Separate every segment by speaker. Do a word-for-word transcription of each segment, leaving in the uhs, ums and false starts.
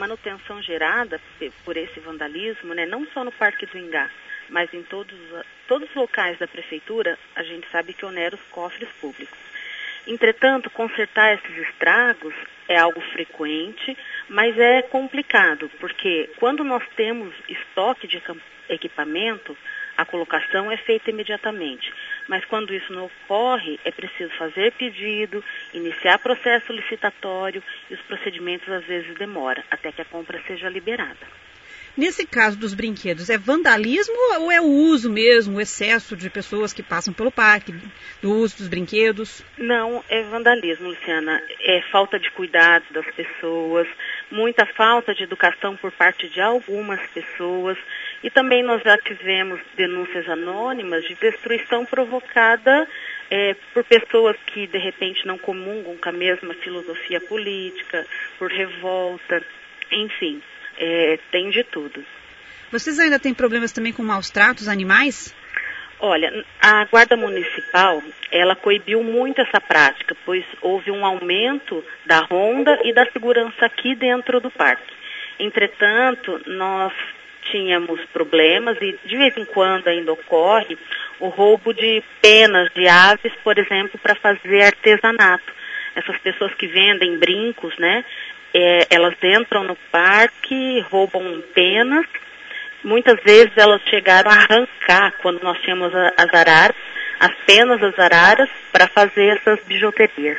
Speaker 1: manutenção gerada por esse vandalismo, né, não só no Parque do Ingá, mas em todos, todos os locais da prefeitura, a gente sabe que onera os cofres públicos. Entretanto, consertar esses estragos é algo frequente, mas é complicado, porque quando nós temos estoque de equipamento, a colocação é feita imediatamente. Mas quando isso não ocorre, é preciso fazer pedido, iniciar processo licitatório e os procedimentos às vezes demoram até que a compra seja liberada.
Speaker 2: Nesse caso dos brinquedos, é vandalismo ou é o uso mesmo, o excesso de pessoas que passam pelo parque, do uso dos brinquedos?
Speaker 1: Não, é vandalismo, Luciana. É falta de cuidado das pessoas, muita falta de educação por parte de algumas pessoas. E também nós já tivemos denúncias anônimas de destruição provocada é, por pessoas que, de repente, não comungam com a mesma filosofia política, por revolta, enfim. É, tem de tudo.
Speaker 2: Vocês ainda têm problemas também com maus tratos animais?
Speaker 1: Olha, a Guarda Municipal, ela coibiu muito essa prática, pois houve um aumento da ronda e da segurança aqui dentro do parque. Entretanto, nós tínhamos problemas e de vez em quando ainda ocorre o roubo de penas de aves, por exemplo, para fazer artesanato. Essas pessoas que vendem brincos, né? É, elas entram no parque, roubam penas. Muitas vezes elas chegaram a arrancar, quando nós tínhamos a, as araras, as penas das araras, para fazer essas bijuterias.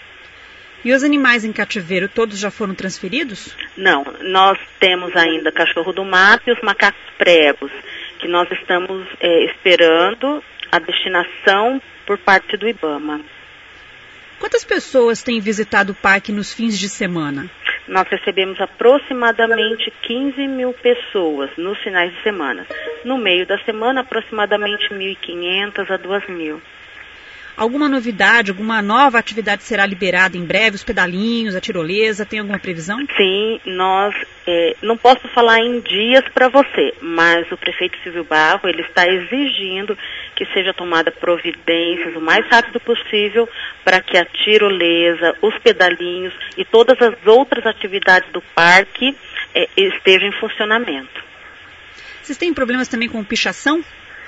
Speaker 2: E os animais em cativeiro, todos já foram transferidos?
Speaker 1: Não, nós temos ainda cachorro do mato e os macacos pregos, que nós estamos é, esperando a destinação por parte do IBAMA.
Speaker 2: Quantas pessoas têm visitado o parque nos fins de semana?
Speaker 1: Nós recebemos aproximadamente quinze mil pessoas nos finais de semana. No meio da semana, aproximadamente mil e quinhentas a duas mil.
Speaker 2: Alguma novidade, alguma nova atividade será liberada em breve? Os pedalinhos, a tirolesa, tem alguma previsão?
Speaker 1: Sim, nós, é, não posso falar em dias para você, mas o prefeito Silvio Barro, ele está exigindo que seja tomada providências o mais rápido possível para que a tirolesa, os pedalinhos e todas as outras atividades do parque é, estejam em funcionamento.
Speaker 2: Vocês têm problemas também com pichação?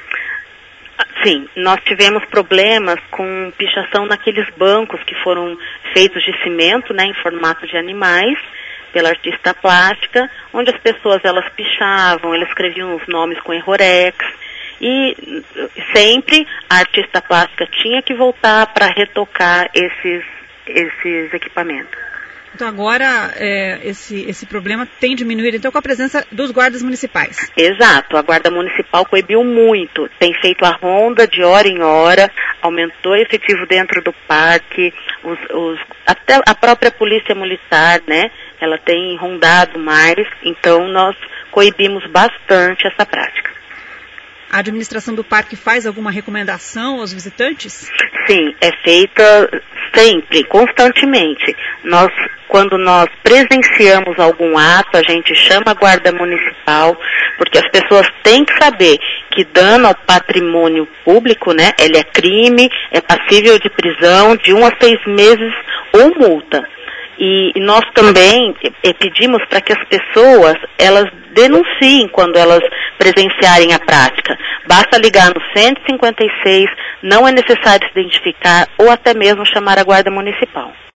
Speaker 1: Sim, nós tivemos problemas com pichação naqueles bancos que foram feitos de cimento, né, em formato de animais, pela artista plástica, onde as pessoas elas pichavam, elas escreviam os nomes com errorex, e sempre a artista plástica tinha que voltar para retocar esses, esses equipamentos.
Speaker 2: Então agora é, esse, esse problema tem diminuído então com a presença dos guardas municipais.
Speaker 1: Exato, a Guarda Municipal coibiu muito, tem feito a ronda de hora em hora, aumentou o efetivo dentro do parque, os, os, até a própria polícia militar, né, ela tem rondado mais, então nós coibimos bastante essa prática.
Speaker 2: A administração do parque faz alguma recomendação aos visitantes?
Speaker 1: Sim, é feita sempre, constantemente. Nós, quando nós presenciamos algum ato, a gente chama a Guarda Municipal, porque as pessoas têm que saber que dano ao patrimônio público, né, ele é crime, é passível de prisão de um a seis meses ou multa. E nós também eh, pedimos para que as pessoas, elas denunciem quando elas presenciarem a prática. Basta ligar no cento e cinquenta e seis, não é necessário se identificar ou até mesmo chamar a Guarda Municipal.